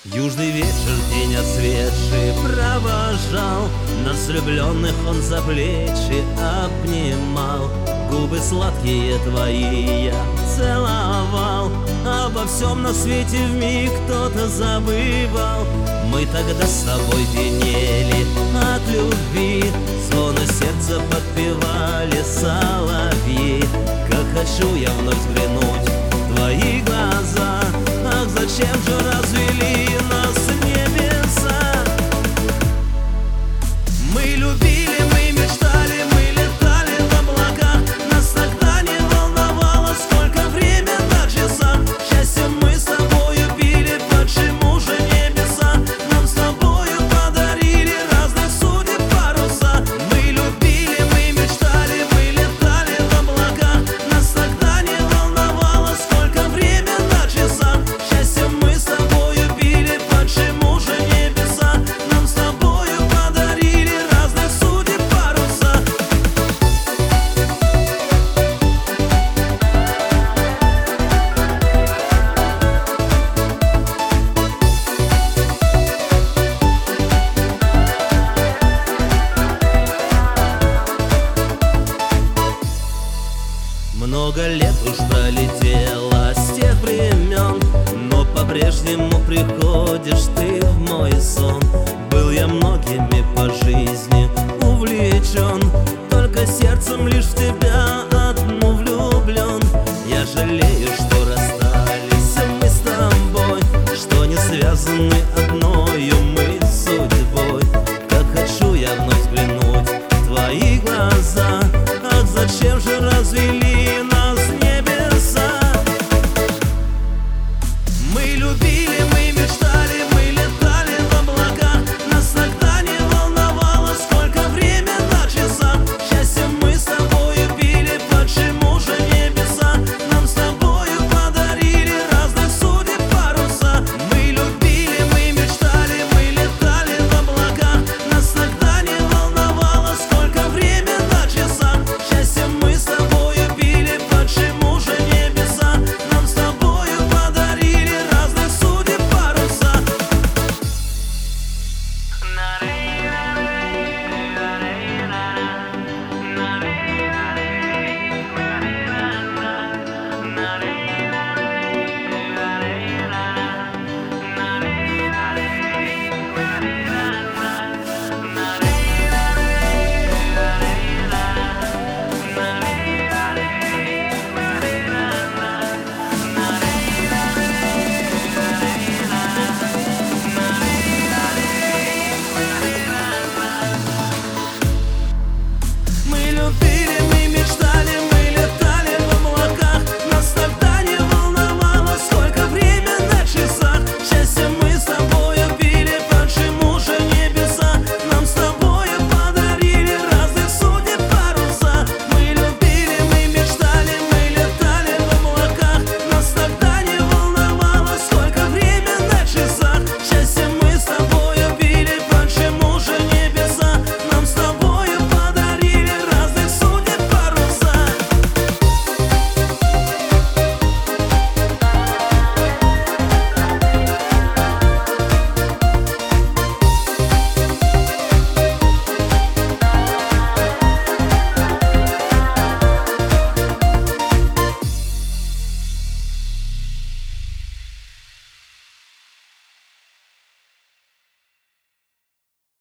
Южный вечер, день отсветший, провожал нас влюбленных, он за плечи обнимал. Губы сладкие твои я целовал, обо всем на свете вмиг кто-то забывал. Мы тогда с тобой пьянели от любви, звоны сердца подпевали соловьи. Как хочу я вновь взглянуть в твои глаза, ах, зачем же развели нас небеса? Мы любили, мы мечтали, мы летали в облаках. Нас тогда не волновало, сколько время на часах. Счастье мы с тобою пили, почему же небеса нам с тобою подарили разных судеб паруса? Мы любили, мы мечтали, мы летали в облаках. Нас тогда не волновало, сколько время на часах. Счастье мы с тобою пили, почему же небеса нам с тобою подарили разных судеб паруса? Много лет уж пролетело с тех времен, но по-прежнему приходишь ты в мой сон. Был я многими по жизни увлечен, только сердцем лишь в тебя одну влюблен. Я жалею, что расстались мы с тобой, что не связаны одною мы судьбой. Как хочу я вновь взглянуть в твои глаза, ах, зачем же развели нас небеса? Мы любили,